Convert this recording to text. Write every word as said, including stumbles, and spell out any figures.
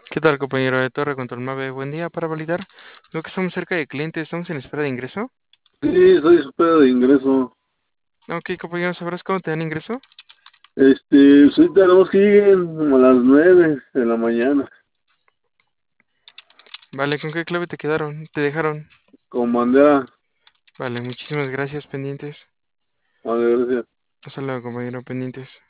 ¿Qué tal, compañero de Torre Control nueve? Buen día para validar. Veo que estamos cerca de cliente, estamos en espera de ingreso. Sí, soy espera de ingreso. Ok, compañero, ¿sabrás cuándo te dan ingreso? Este, sí, tenemos que ir como a las nueve de la mañana. Vale, ¿con qué clave te quedaron? ¿Te dejaron? Con bandera. Vale, muchísimas gracias, pendientes. Vale, gracias. Hasta luego, compañero, pendientes.